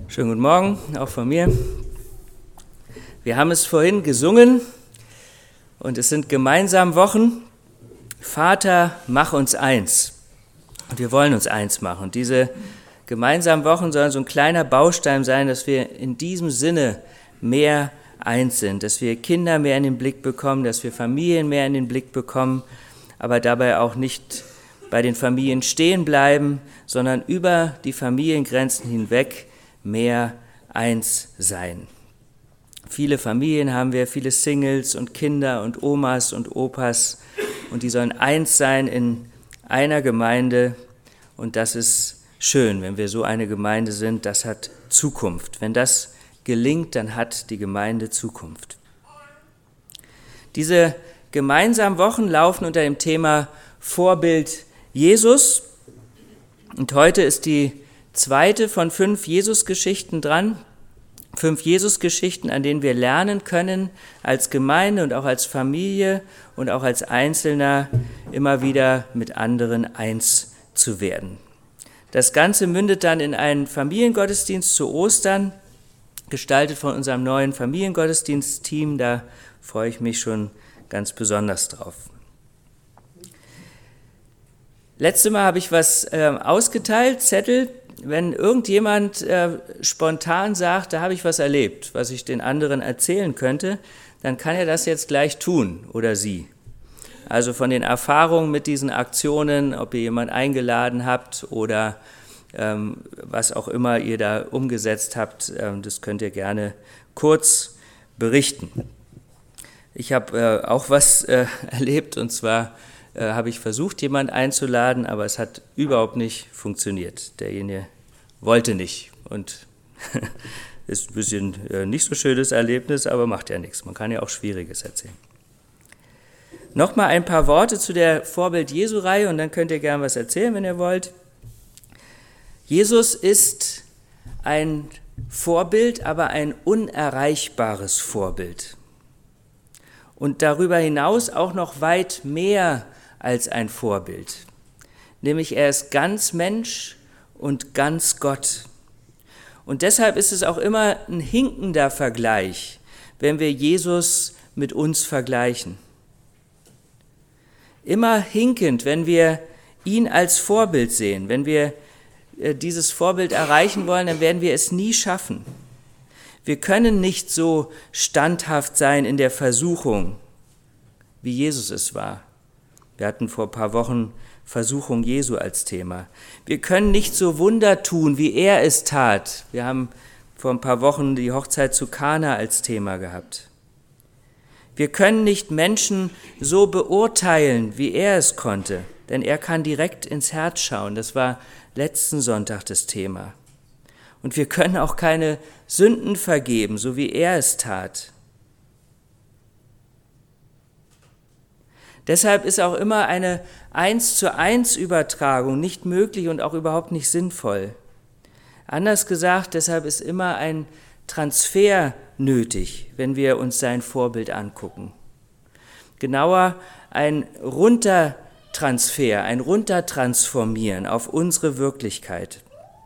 Schönen guten Morgen, auch von mir. Wir haben es vorhin gesungen und es sind gemeinsam Wochen. Vater, mach uns eins. Und wir wollen uns eins machen. Und diese gemeinsamen Wochen sollen so ein kleiner Baustein sein, dass wir in diesem Sinne mehr eins sind, dass wir Kinder mehr in den Blick bekommen, dass wir Familien mehr in den Blick bekommen, aber dabei auch nicht bei den Familien stehen bleiben, sondern über die Familiengrenzen hinweg mehr eins sein. Viele Familien haben wir, viele Singles und Kinder und Omas und Opas und die sollen eins sein in einer Gemeinde und das ist schön, wenn wir so eine Gemeinde sind, das hat Zukunft. Wenn das gelingt, dann hat die Gemeinde Zukunft. Diese gemeinsamen Wochen laufen unter dem Thema Vorbild Jesus und heute ist die zweite von 5 Jesus-Geschichten dran. 5 Jesus-Geschichten, an denen wir lernen können, als Gemeinde und auch als Familie und auch als Einzelner immer wieder mit anderen eins zu werden. Das Ganze mündet dann in einen Familiengottesdienst zu Ostern, gestaltet von unserem neuen Familiengottesdienstteam. Da freue ich mich schon ganz besonders drauf. Letztes Mal habe ich was ausgeteilt, Zettel. Wenn irgendjemand spontan sagt, da habe ich was erlebt, was ich den anderen erzählen könnte, dann kann er das jetzt gleich tun oder sie. Also von den Erfahrungen mit diesen Aktionen, ob ihr jemanden eingeladen habt oder was auch immer ihr da umgesetzt habt, das könnt ihr gerne kurz berichten. Ich habe auch was erlebt und zwar habe ich versucht, jemanden einzuladen, aber es hat überhaupt nicht funktioniert. Derjenige wollte nicht und ist ein bisschen nicht so schönes Erlebnis, aber macht ja nichts. Man kann ja auch Schwieriges erzählen. Nochmal ein paar Worte zu der Vorbild-Jesu-Reihe und dann könnt ihr gerne was erzählen, wenn ihr wollt. Jesus ist ein Vorbild, aber ein unerreichbares Vorbild. Und darüber hinaus auch noch weit mehr als ein Vorbild. Nämlich er ist ganz Mensch und ganz Gott. Und deshalb ist es auch immer ein hinkender Vergleich, wenn wir Jesus mit uns vergleichen. Immer hinkend, wenn wir ihn als Vorbild sehen. Wenn wir dieses Vorbild erreichen wollen, dann werden wir es nie schaffen. Wir können nicht so standhaft sein in der Versuchung, wie Jesus es war. Wir hatten vor ein paar Wochen Versuchung Jesu als Thema. Wir können nicht so Wunder tun, wie er es tat. Wir haben vor ein paar Wochen die Hochzeit zu Kana als Thema gehabt. Wir können nicht Menschen so beurteilen, wie er es konnte, denn er kann direkt ins Herz schauen. Das war letzten Sonntag das Thema. Und wir können auch keine Sünden vergeben, so wie er es tat. Deshalb ist auch immer eine 1:1 Übertragung nicht möglich und auch überhaupt nicht sinnvoll. Anders gesagt, deshalb ist immer ein Transfer nötig, wenn wir uns sein Vorbild angucken. Genauer ein Runtertransfer, ein Runtertransformieren auf unsere Wirklichkeit.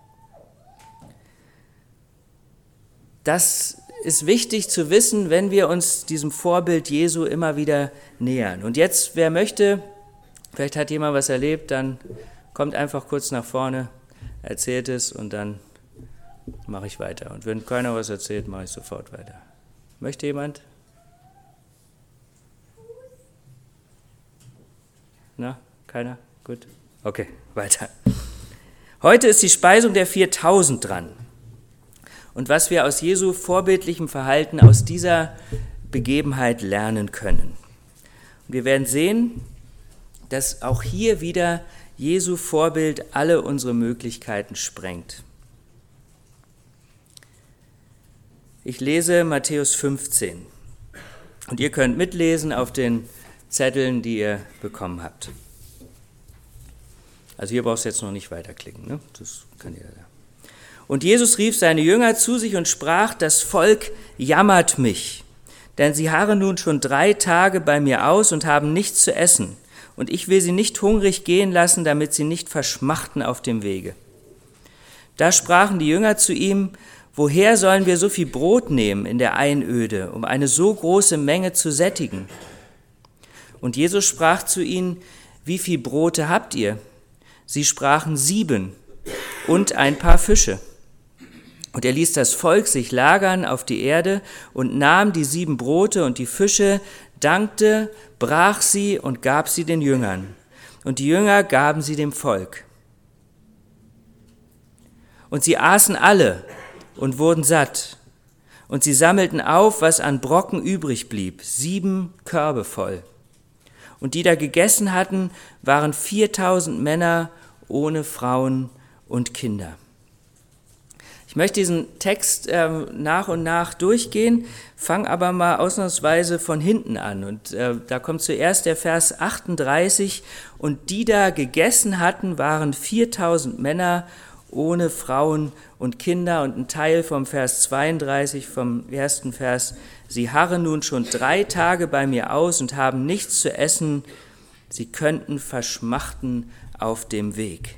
Das ist wichtig zu wissen, wenn wir uns diesem Vorbild Jesu immer wieder nähern. Und jetzt, wer möchte, vielleicht hat jemand was erlebt, dann kommt einfach kurz nach vorne, erzählt es und dann mache ich weiter. Und wenn keiner was erzählt, mache ich sofort weiter. Möchte jemand? Na, keiner? Gut. Okay, weiter. Heute ist die Speisung der 4000 dran. Und was wir aus Jesu vorbildlichem Verhalten aus dieser Begebenheit lernen können. Und wir werden sehen, dass auch hier wieder Jesu Vorbild alle unsere Möglichkeiten sprengt. Ich lese Matthäus 15 und ihr könnt mitlesen auf den Zetteln, die ihr bekommen habt. Also hier brauchst du jetzt noch nicht weiterklicken, ne? Das kann jeder. Und Jesus rief seine Jünger zu sich und sprach, das Volk jammert mich, denn sie harren nun schon 3 Tage bei mir aus und haben nichts zu essen. Und ich will sie nicht hungrig gehen lassen, damit sie nicht verschmachten auf dem Wege. Da sprachen die Jünger zu ihm, Woher sollen wir so viel Brot nehmen in der Einöde, um eine so große Menge zu sättigen? Und Jesus sprach zu ihnen, wie viel Brote habt ihr? Sie sprachen 7 und ein paar Fische. Und er ließ das Volk sich lagern auf die Erde und nahm die 7 Brote und die Fische, dankte, brach sie und gab sie den Jüngern. Und die Jünger gaben sie dem Volk. Und sie aßen alle und wurden satt. Und sie sammelten auf, was an Brocken übrig blieb, 7 Körbe voll. Und die da gegessen hatten, waren 4.000 Männer ohne Frauen und Kinder. Ich möchte diesen Text nach und nach durchgehen, fange aber mal ausnahmsweise von hinten an. Und da kommt zuerst der Vers 38. Und die da gegessen hatten, waren 4.000 Männer ohne Frauen und Kinder. Und ein Teil vom Vers 32, vom ersten Vers. Sie harren nun schon 3 Tage bei mir aus und haben nichts zu essen. Sie könnten verschmachten auf dem Weg.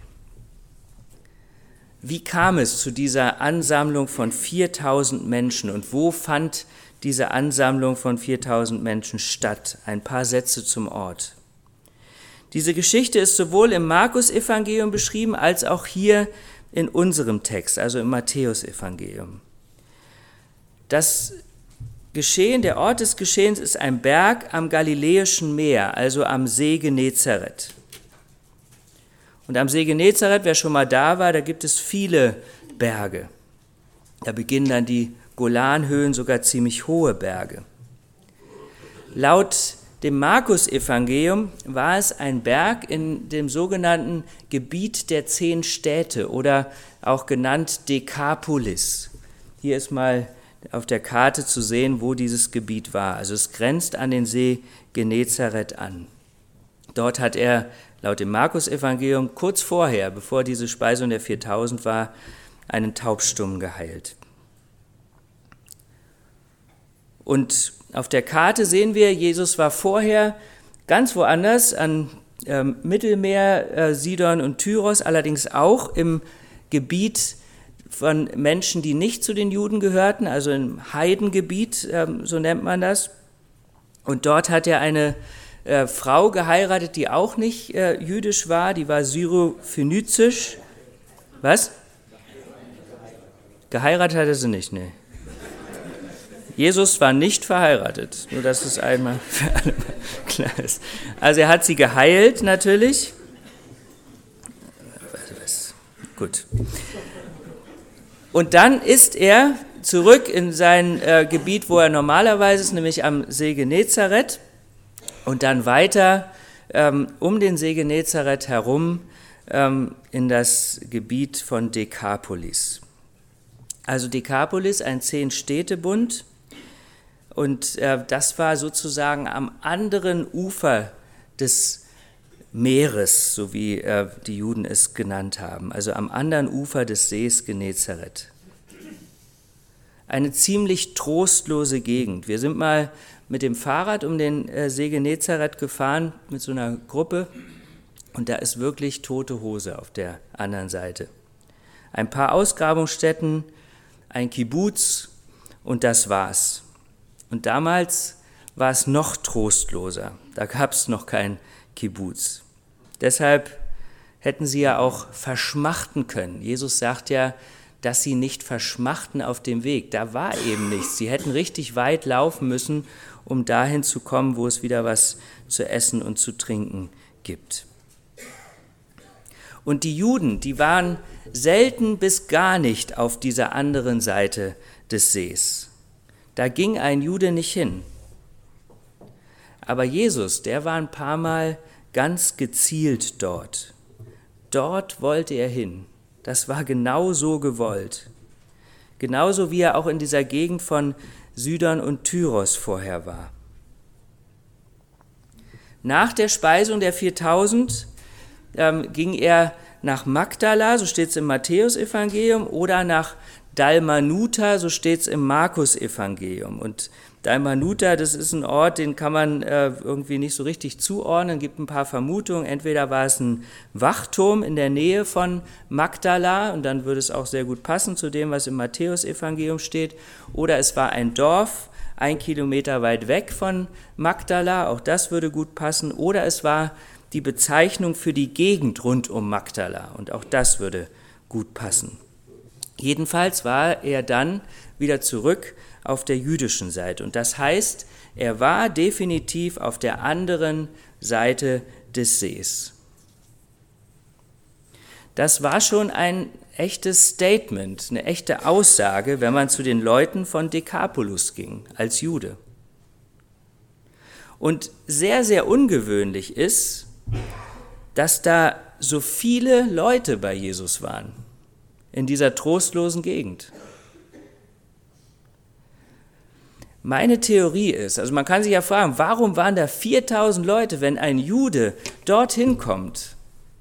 Wie kam es zu dieser Ansammlung von 4.000 Menschen und wo fand diese Ansammlung von 4.000 Menschen statt? Ein paar Sätze zum Ort. Diese Geschichte ist sowohl im Markus-Evangelium beschrieben als auch hier in unserem Text, also im Matthäus-Evangelium. Das Geschehen, der Ort des Geschehens ist ein Berg am Galiläischen Meer, also am See Genezareth. Und am See Genezareth, wer schon mal da war, da gibt es viele Berge. Da beginnen dann die Golanhöhen, sogar ziemlich hohe Berge. Laut dem Markus-Evangelium war es ein Berg in dem sogenannten Gebiet der 10 Städte oder auch genannt Dekapolis. Hier ist mal auf der Karte zu sehen, wo dieses Gebiet war. Also es grenzt an den See Genezareth an. Dort hat er laut dem Markus-Evangelium kurz vorher, bevor diese Speisung der 4.000 war, einen Taubstummen geheilt. Und auf der Karte sehen wir, Jesus war vorher ganz woanders, an Mittelmeer, Sidon und Tyros, allerdings auch im Gebiet von Menschen, die nicht zu den Juden gehörten, also im Heidengebiet, so nennt man das. Und dort hat er eine Frau geheiratet, die auch nicht jüdisch war, die war syrophönizisch. Was? Geheiratet hatte sie nicht, nee. Jesus war nicht verheiratet, nur dass es einmal für alle mal klar ist. Also er hat sie geheilt natürlich. Gut. Und dann ist er zurück in sein Gebiet, wo er normalerweise ist, nämlich am See Genezareth. Und dann weiter um den See Genezareth herum in das Gebiet von Dekapolis. Also Dekapolis, ein 10-Städtebund. Und das war sozusagen am anderen Ufer des Meeres, so wie die Juden es genannt haben. Also am anderen Ufer des Sees Genezareth. Eine ziemlich trostlose Gegend. Wir sind mal mit dem Fahrrad um den See Genezareth gefahren, mit so einer Gruppe. Und da ist wirklich tote Hose auf der anderen Seite. Ein paar Ausgrabungsstätten, ein Kibbuz und das war's. Und damals war es noch trostloser. Da gab es noch kein Kibbuz. Deshalb hätten sie ja auch verschmachten können. Jesus sagt ja, dass sie nicht verschmachten auf dem Weg. Da war eben nichts. Sie hätten richtig weit laufen müssen, um dahin zu kommen, wo es wieder was zu essen und zu trinken gibt. Und die Juden, die waren selten bis gar nicht auf dieser anderen Seite des Sees. Da ging ein Jude nicht hin. Aber Jesus, der war ein paar Mal ganz gezielt dort. Dort wollte er hin. Das war genau so gewollt. Genauso wie er auch in dieser Gegend von Sidon und Tyros vorher war. Nach der Speisung der 4.000 ging er nach Magdala, so steht es im Matthäus-Evangelium, oder nach Dalmanuta, so steht es im Markus-Evangelium. Und Dalmanuta, das ist ein Ort, den kann man irgendwie nicht so richtig zuordnen. Es gibt ein paar Vermutungen. Entweder war es ein Wachturm in der Nähe von Magdala, und dann würde es auch sehr gut passen zu dem, was im Matthäusevangelium steht. Oder es war ein Dorf, 1 Kilometer weit weg von Magdala, auch das würde gut passen. Oder es war die Bezeichnung für die Gegend rund um Magdala, und auch das würde gut passen. Jedenfalls war er dann wieder zurück auf der jüdischen Seite. Und das heißt, er war definitiv auf der anderen Seite des Sees. Das war schon ein echtes Statement, eine echte Aussage, wenn man zu den Leuten von Decapolis ging, als Jude. Und sehr, sehr ungewöhnlich ist, dass da so viele Leute bei Jesus waren, in dieser trostlosen Gegend. Meine Theorie ist, also man kann sich ja fragen, warum waren da 4000 Leute, wenn ein Jude dorthin kommt?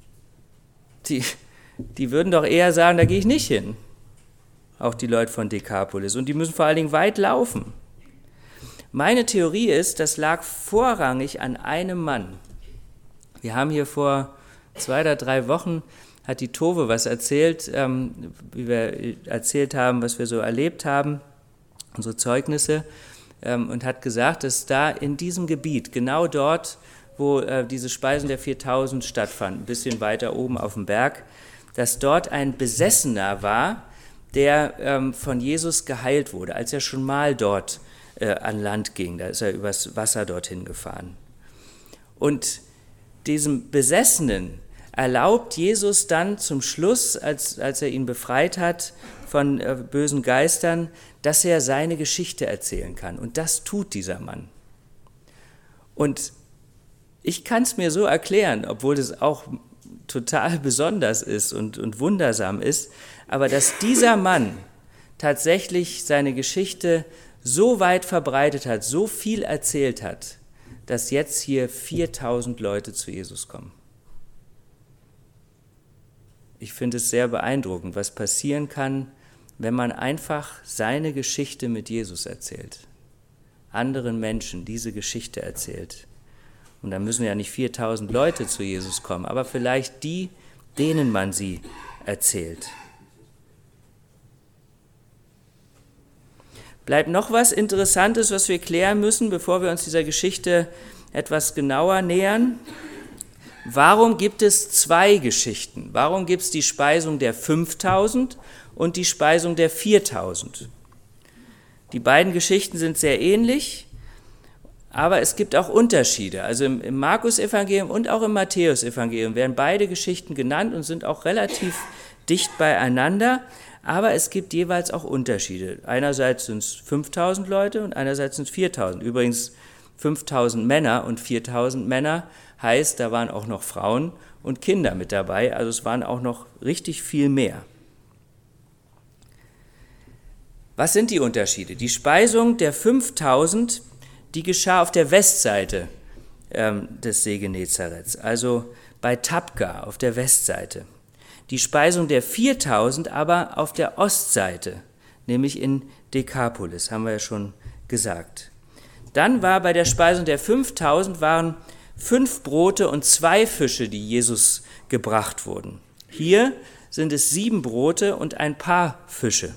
Die würden doch eher sagen, da gehe ich nicht hin. Auch die Leute von Decapolis. Und die müssen vor allen Dingen weit laufen. Meine Theorie ist, das lag vorrangig an einem Mann. Wir haben hier vor 2 oder 3 Wochen, hat die Tove was erzählt, wie wir erzählt haben, was wir so erlebt haben, unsere Zeugnisse, und hat gesagt, dass da in diesem Gebiet, genau dort, wo diese Speisen der 4000 stattfanden, ein bisschen weiter oben auf dem Berg, dass dort ein Besessener war, der von Jesus geheilt wurde, als er schon mal dort an Land ging. Da ist er übers Wasser dorthin gefahren. Und diesem Besessenen erlaubt Jesus dann zum Schluss, als er ihn befreit hat von bösen Geistern, dass er seine Geschichte erzählen kann. Und das tut dieser Mann. Und ich kann es mir so erklären, obwohl es auch total besonders ist und wundersam ist, aber dass dieser Mann tatsächlich seine Geschichte so weit verbreitet hat, so viel erzählt hat, dass jetzt hier 4000 Leute zu Jesus kommen. Ich finde es sehr beeindruckend, was passieren kann, wenn man einfach seine Geschichte mit Jesus erzählt, anderen Menschen diese Geschichte erzählt. Und da müssen ja nicht 4000 Leute zu Jesus kommen, aber vielleicht die, denen man sie erzählt. Bleibt noch was Interessantes, was wir klären müssen, bevor wir uns dieser Geschichte etwas genauer nähern. Warum gibt es 2 Geschichten? Warum gibt es die Speisung der 5000 und die Speisung der 4000? Die beiden Geschichten sind sehr ähnlich, aber es gibt auch Unterschiede. Also im Markus-Evangelium und auch im Matthäus-Evangelium werden beide Geschichten genannt und sind auch relativ dicht beieinander, aber es gibt jeweils auch Unterschiede. Einerseits sind es 5000 Leute und einerseits sind es 4000. Übrigens 5000 Männer und 4000 Männer heißt, da waren auch noch Frauen und Kinder mit dabei, also es waren auch noch richtig viel mehr. Was sind die Unterschiede? Die Speisung der 5000, die geschah auf der Westseite des See Genezarets, also bei Tabga auf der Westseite. Die Speisung der 4000 aber auf der Ostseite, nämlich in Decapolis, haben wir ja schon gesagt. Dann war bei der Speisung der 5000 waren 5 Brote und 2 Fische, die Jesus gebracht wurden. Hier sind es 7 Brote und ein paar Fische.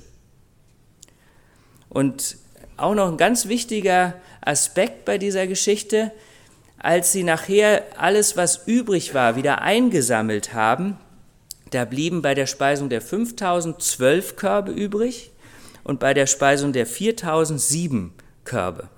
Und auch noch ein ganz wichtiger Aspekt bei dieser Geschichte, als sie nachher alles, was übrig war, wieder eingesammelt haben, da blieben bei der Speisung der 5000 12 Körbe übrig und bei der Speisung der 4000 7 Körbe.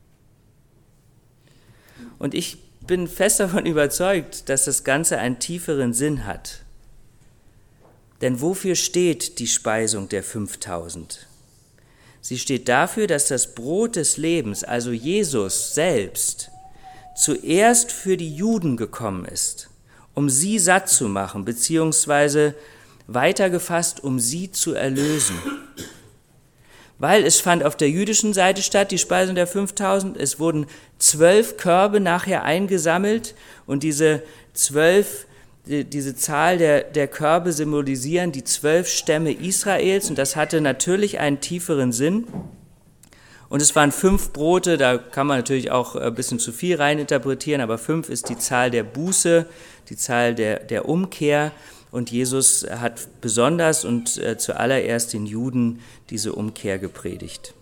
Und ich bin fest davon überzeugt, dass das Ganze einen tieferen Sinn hat. Denn wofür steht die Speisung der 5000? Sie steht dafür, dass das Brot des Lebens, also Jesus selbst, zuerst für die Juden gekommen ist, um sie satt zu machen, beziehungsweise weitergefasst, um sie zu erlösen. Weil es fand auf der jüdischen Seite statt, die Speisung der 5000, es wurden 12 Körbe nachher eingesammelt und diese Zahl der Körbe symbolisieren die 12 Stämme Israels und das hatte natürlich einen tieferen Sinn. Und es waren 5 Brote, da kann man natürlich auch ein bisschen zu viel reininterpretieren, aber 5 ist die Zahl der Buße, die Zahl der Umkehr. Und Jesus hat besonders und zuallererst den Juden diese Umkehr gepredigt.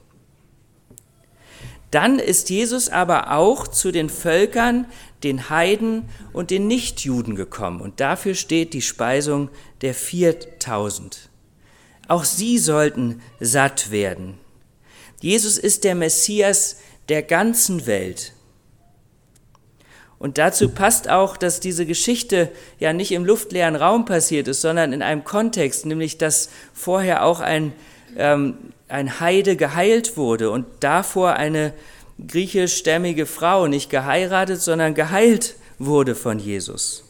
Dann ist Jesus aber auch zu den Völkern, den Heiden und den Nichtjuden gekommen. Und dafür steht die Speisung der 4000. Auch sie sollten satt werden. Jesus ist der Messias der ganzen Welt. Und dazu passt auch, dass diese Geschichte ja nicht im luftleeren Raum passiert ist, sondern in einem Kontext, nämlich dass vorher auch ein Heide geheilt wurde und davor eine griechischstämmige Frau nicht geheiratet, sondern geheilt wurde von Jesus.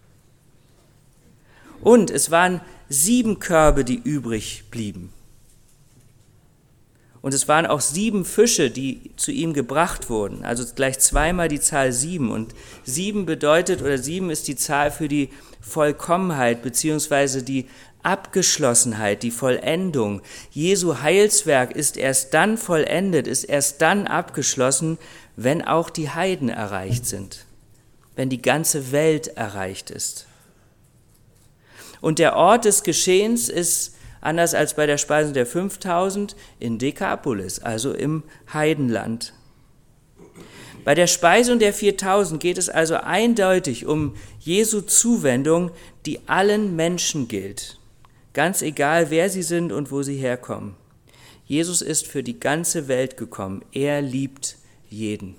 Und es waren 7 Körbe, die übrig blieben. Und es waren auch 7 Fische, die zu ihm gebracht wurden, also gleich zweimal die Zahl 7. Und 7 bedeutet, oder 7 ist die Zahl für die Vollkommenheit, beziehungsweise die Abgeschlossenheit, die Vollendung. Jesu Heilswerk ist erst dann vollendet, ist erst dann abgeschlossen, wenn auch die Heiden erreicht sind, wenn die ganze Welt erreicht ist. Und der Ort des Geschehens ist, anders als bei der Speisung der 5000, in Dekapolis, also im Heidenland. Bei der Speisung der 4000 geht es also eindeutig um Jesu Zuwendung, die allen Menschen gilt. Ganz egal, wer sie sind und wo sie herkommen. Jesus ist für die ganze Welt gekommen. Er liebt jeden.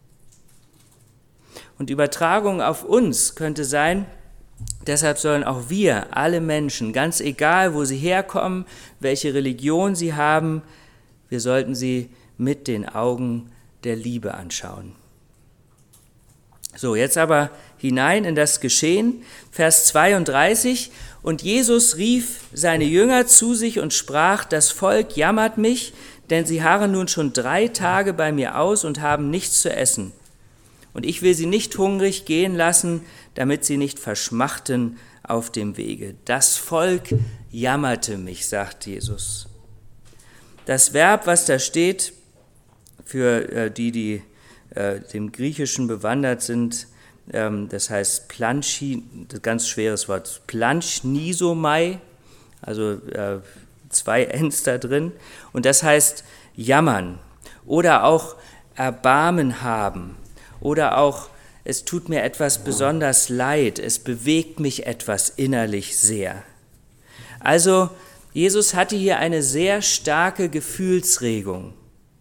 Und Übertragung auf uns könnte sein, deshalb sollen auch wir, alle Menschen, ganz egal, wo sie herkommen, welche Religion sie haben, wir sollten sie mit den Augen der Liebe anschauen. So, jetzt aber hinein in das Geschehen, Vers 32. Und Jesus rief seine Jünger zu sich und sprach, das Volk jammert mich, denn sie harren nun schon 3 Tage bei mir aus und haben nichts zu essen. Und ich will sie nicht hungrig gehen lassen, damit sie nicht verschmachten auf dem Wege. Das Volk jammerte mich, sagt Jesus. Das Verb, was da steht, für die dem Griechischen bewandert sind, das heißt planchi, das ganz schweres Wort, planchnisomai, also 2 Ns da drin, und das heißt jammern oder auch Erbarmen haben oder auch es tut mir etwas besonders leid, es bewegt mich etwas innerlich sehr. Also Jesus hatte hier eine sehr starke Gefühlsregung.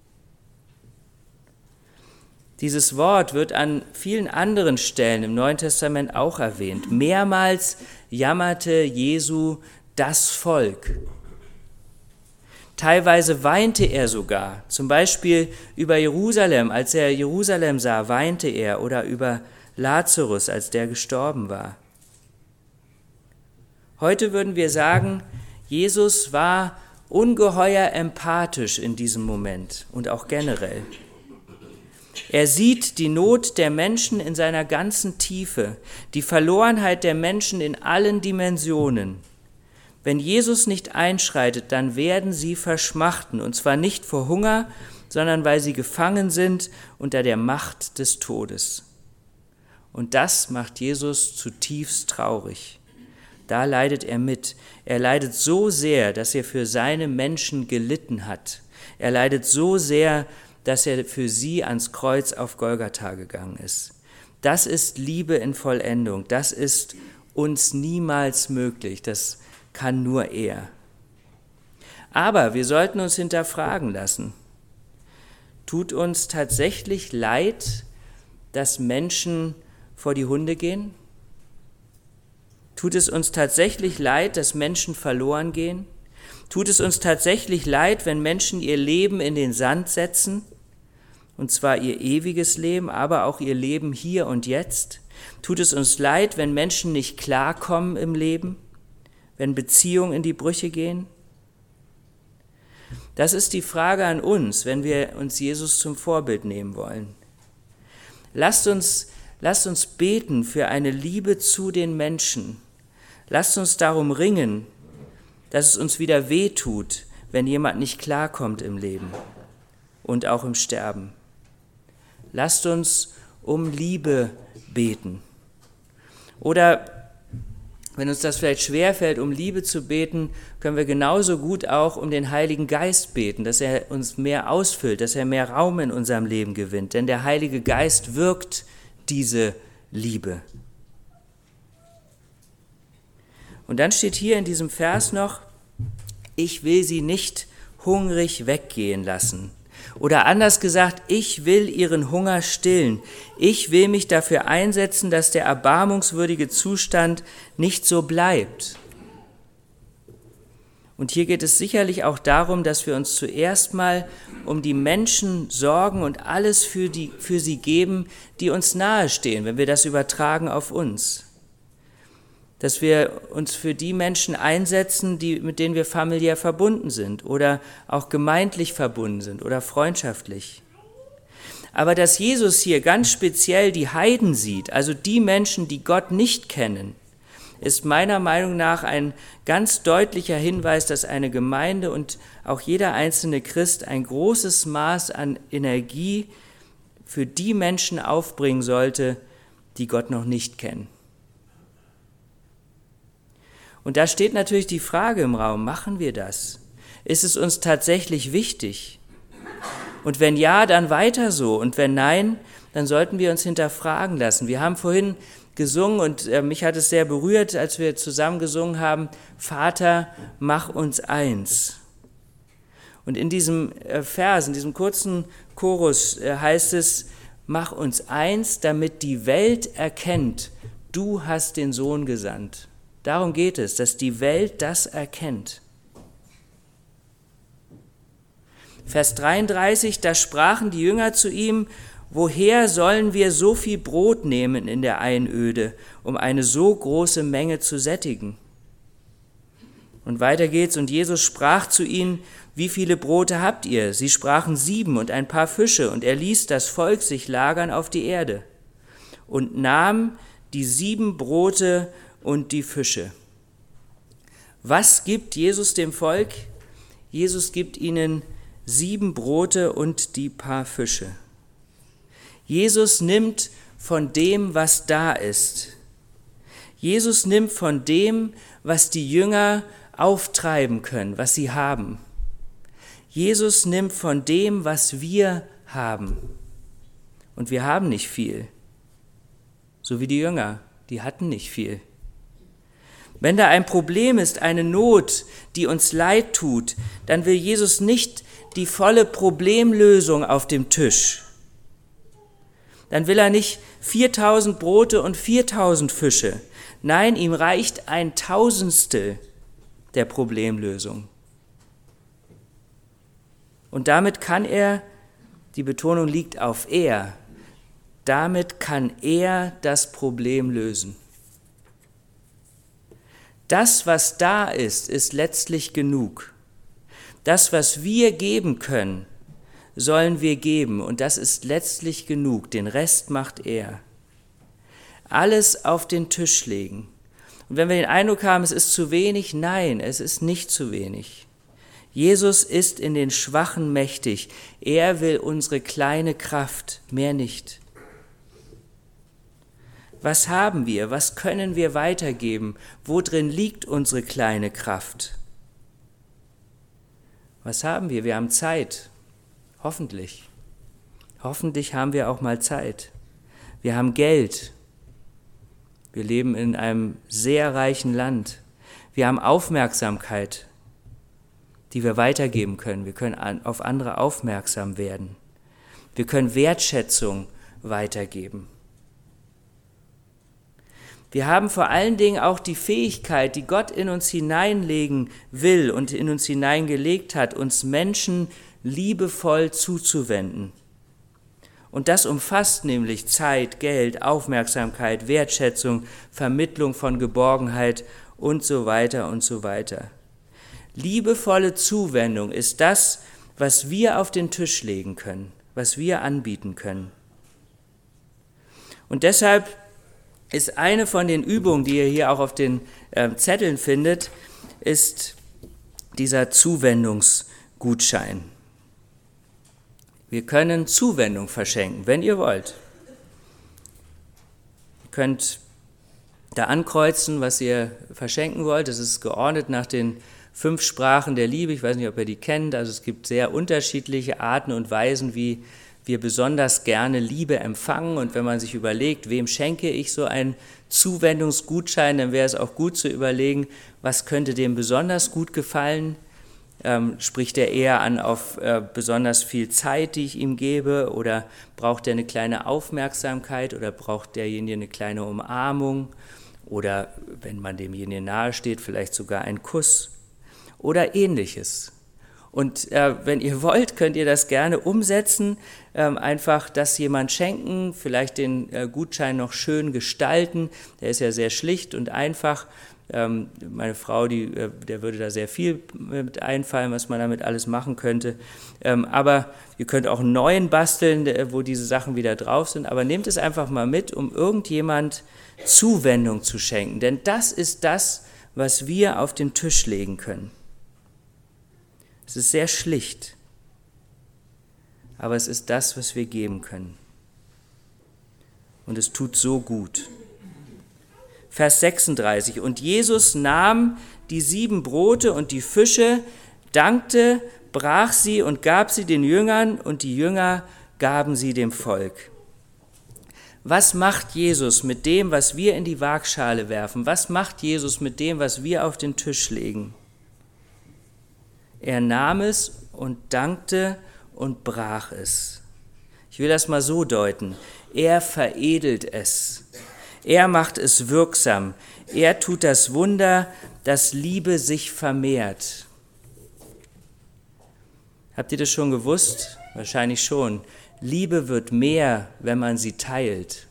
Dieses Wort wird an vielen anderen Stellen im Neuen Testament auch erwähnt. Mehrmals jammerte Jesu das Volk. Teilweise weinte er sogar, zum Beispiel über Jerusalem, als er Jerusalem sah, weinte er, oder über Lazarus, als der gestorben war. Heute würden wir sagen, Jesus war ungeheuer empathisch in diesem Moment und auch generell. Er sieht die Not der Menschen in seiner ganzen Tiefe, die Verlorenheit der Menschen in allen Dimensionen. Wenn Jesus nicht einschreitet, dann werden sie verschmachten, und zwar nicht vor Hunger, sondern weil sie gefangen sind unter der Macht des Todes. Und das macht Jesus zutiefst traurig. Da leidet er mit. Er leidet so sehr, dass er für seine Menschen gelitten hat. Er leidet so sehr, dass er für sie ans Kreuz auf Golgatha gegangen ist. Das ist Liebe in Vollendung. Das ist uns niemals möglich. Das kann nur er. Aber wir sollten uns hinterfragen lassen. Tut uns tatsächlich leid, dass Menschen vor die Hunde gehen? Tut es uns tatsächlich leid, dass Menschen verloren gehen? Tut es uns tatsächlich leid, wenn Menschen ihr Leben in den Sand setzen? Und zwar ihr ewiges Leben, aber auch ihr Leben hier und jetzt? Tut es uns leid, wenn Menschen nicht klarkommen im Leben? Wenn Beziehungen in die Brüche gehen? Das ist die Frage an uns, wenn wir uns Jesus zum Vorbild nehmen wollen. Lasst uns beten für eine Liebe zu den Menschen. Lasst uns darum ringen, dass es uns wieder wehtut, wenn jemand nicht klarkommt im Leben. und auch im Sterben. Lasst uns um Liebe beten. Oder wenn uns das vielleicht schwerfällt, um Liebe zu beten, können wir genauso gut auch um den Heiligen Geist beten, dass er uns mehr ausfüllt, dass er mehr Raum in unserem Leben gewinnt. Denn der Heilige Geist wirkt diese Liebe. Und dann steht hier in diesem Vers noch, ich will sie nicht hungrig weggehen lassen. Oder anders gesagt, ich will ihren Hunger stillen. Ich will mich dafür einsetzen, dass der erbarmungswürdige Zustand nicht so bleibt. Und hier geht es sicherlich auch darum, dass wir uns zuerst mal um die Menschen sorgen und alles für sie geben, die uns nahestehen, wenn wir das übertragen auf uns. Dass wir uns für die Menschen einsetzen, mit denen wir familiär verbunden sind oder auch gemeindlich verbunden sind oder freundschaftlich. Aber dass Jesus hier ganz speziell die Heiden sieht, also die Menschen, die Gott nicht kennen, ist meiner Meinung nach ein ganz deutlicher Hinweis, dass eine Gemeinde und auch jeder einzelne Christ ein großes Maß an Energie für die Menschen aufbringen sollte, die Gott noch nicht kennen. Und da steht natürlich die Frage im Raum, machen wir das? Ist es uns tatsächlich wichtig? Und wenn ja, dann weiter so. Und wenn nein, dann sollten wir uns hinterfragen lassen. Wir haben vorhin gesungen und mich hat es sehr berührt, als wir zusammen gesungen haben, Vater, mach uns eins. Und in diesem Vers, in diesem kurzen Chorus heißt es, mach uns eins, damit die Welt erkennt, du hast den Sohn gesandt. Darum geht es, dass die Welt das erkennt. Vers 33, da sprachen die Jünger zu ihm, woher sollen wir so viel Brot nehmen in der Einöde, um eine so große Menge zu sättigen? Und weiter geht's, und Jesus sprach zu ihnen, wie viele Brote habt ihr? Sie sprachen 7 und ein paar Fische, und er ließ das Volk sich lagern auf die Erde und nahm die 7 Brote und die Fische. Was gibt Jesus dem Volk? Jesus gibt ihnen 7 Brote und die paar Fische. Jesus nimmt von dem, was da ist. Jesus nimmt von dem, was die Jünger auftreiben können, was sie haben. Jesus nimmt von dem, was wir haben. Und wir haben nicht viel. So wie die Jünger, die hatten nicht viel. Wenn da ein Problem ist, eine Not, die uns leid tut, dann will Jesus nicht die volle Problemlösung auf dem Tisch. Dann will er nicht 4000 Brote und 4000 Fische. Nein, ihm reicht 1/1000 der Problemlösung. Und damit kann er, die Betonung liegt auf er, damit kann er das Problem lösen. Das, was da ist, ist letztlich genug. Das, was wir geben können, sollen wir geben. Und das ist letztlich genug. Den Rest macht er. Alles auf den Tisch legen. Und wenn wir den Eindruck haben, es ist zu wenig, nein, es ist nicht zu wenig. Jesus ist in den Schwachen mächtig. Er will unsere kleine Kraft, mehr nicht. Was haben wir? Was können wir weitergeben? Worin liegt unsere kleine Kraft? Was haben wir? Wir haben Zeit. Hoffentlich. Hoffentlich haben wir auch mal Zeit. Wir haben Geld. Wir leben in einem sehr reichen Land. Wir haben Aufmerksamkeit, die wir weitergeben können. Wir können auf andere aufmerksam werden. Wir können Wertschätzung weitergeben. Wir haben vor allen Dingen auch die Fähigkeit, die Gott in uns hineinlegen will und in uns hineingelegt hat, uns Menschen liebevoll zuzuwenden. Und das umfasst nämlich Zeit, Geld, Aufmerksamkeit, Wertschätzung, Vermittlung von Geborgenheit und so weiter und so weiter. Liebevolle Zuwendung ist das, was wir auf den Tisch legen können, was wir anbieten können. Und deshalb ist eine von den Übungen, die ihr hier auch auf den Zetteln findet, ist dieser Zuwendungsgutschein. Wir können Zuwendung verschenken, wenn ihr wollt. Ihr könnt da ankreuzen, was ihr verschenken wollt. Es ist geordnet nach den 5 Sprachen der Liebe. Ich weiß nicht, ob ihr die kennt. Also es gibt sehr unterschiedliche Arten und Weisen, wie wir besonders gerne Liebe empfangen. Und wenn man sich überlegt, wem schenke ich so einen Zuwendungsgutschein, dann wäre es auch gut zu überlegen, was könnte dem besonders gut gefallen. Spricht er eher an auf besonders viel Zeit, die ich ihm gebe, oder braucht er eine kleine Aufmerksamkeit oder braucht derjenige eine kleine Umarmung oder, wenn man demjenigen nahe steht, vielleicht sogar einen Kuss oder ähnliches. Und wenn ihr wollt, könnt ihr das gerne umsetzen, einfach das jemand schenken, vielleicht den Gutschein noch schön gestalten, der ist ja sehr schlicht und einfach. Meine Frau, der würde da sehr viel mit einfallen, was man damit alles machen könnte. Aber ihr könnt auch einen neuen basteln, wo diese Sachen wieder drauf sind. Aber nehmt es einfach mal mit, um irgendjemand Zuwendung zu schenken. Denn das ist das, was wir auf den Tisch legen können. Es ist sehr schlicht, aber es ist das, was wir geben können. Und es tut so gut. Vers 36, und Jesus nahm die 7 Brote und die Fische, dankte, brach sie und gab sie den Jüngern, und die Jünger gaben sie dem Volk. Was macht Jesus mit dem, was wir in die Waagschale werfen? Was macht Jesus mit dem, was wir auf den Tisch legen? Er nahm es und dankte und brach es. Ich will das mal so deuten. Er veredelt es. Er macht es wirksam. Er tut das Wunder, dass Liebe sich vermehrt. Habt ihr das schon gewusst? Wahrscheinlich schon. Liebe wird mehr, wenn man sie teilt.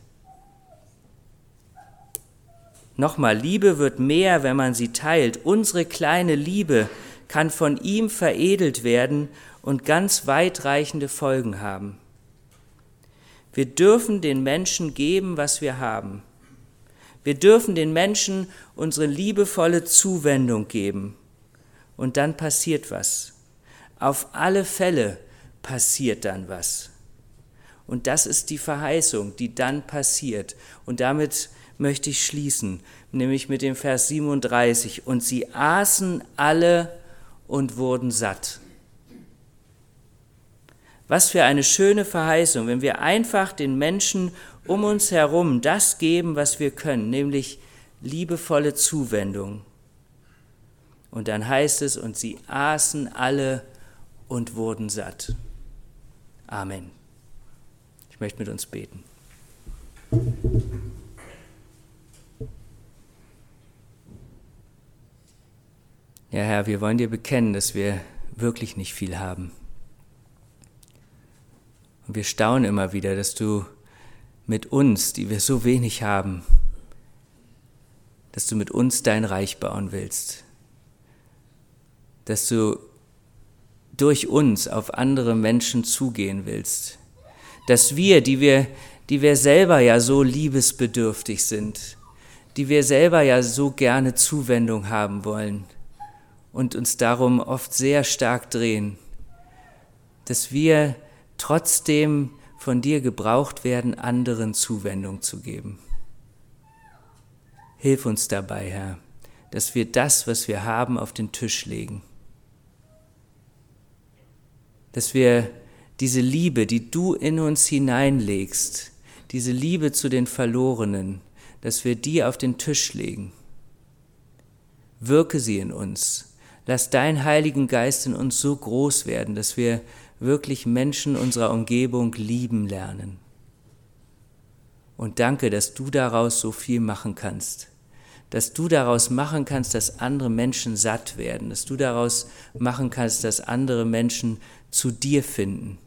Nochmal, Liebe wird mehr, wenn man sie teilt. Unsere kleine Liebe kann von ihm veredelt werden und ganz weitreichende Folgen haben. Wir dürfen den Menschen geben, was wir haben. Wir dürfen den Menschen unsere liebevolle Zuwendung geben. Und dann passiert was. Auf alle Fälle passiert dann was. Und das ist die Verheißung, die dann passiert. Und damit möchte ich schließen, nämlich mit dem Vers 37. Und sie aßen alle und wurden satt. Was für eine schöne Verheißung, wenn wir einfach den Menschen um uns herum das geben, was wir können, nämlich liebevolle Zuwendung. Und dann heißt es, und sie aßen alle und wurden satt. Amen. Ich möchte mit uns beten. Ja, Herr, wir wollen dir bekennen, dass wir wirklich nicht viel haben. Und wir staunen immer wieder, dass du mit uns, die wir so wenig haben, dass du mit uns dein Reich bauen willst. Dass du durch uns auf andere Menschen zugehen willst. Dass wir, die wir selber ja so liebesbedürftig sind, die wir selber ja so gerne Zuwendung haben wollen und uns darum oft sehr stark drehen, dass wir trotzdem von dir gebraucht werden, anderen Zuwendung zu geben. Hilf uns dabei, Herr, dass wir das, was wir haben, auf den Tisch legen. Dass wir diese Liebe, die du in uns hineinlegst, diese Liebe zu den Verlorenen, dass wir die auf den Tisch legen. Wirke sie in uns. Lass deinen Heiligen Geist in uns so groß werden, dass wir wirklich Menschen unserer Umgebung lieben lernen. Und danke, dass du daraus so viel machen kannst. Dass du daraus machen kannst, dass andere Menschen satt werden. Dass du daraus machen kannst, dass andere Menschen zu dir finden.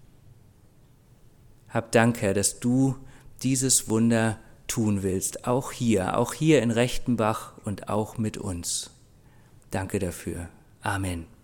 Hab Dank, Herr, dass du dieses Wunder tun willst. Auch hier in Rechtenbach und auch mit uns. Danke dafür. Amen.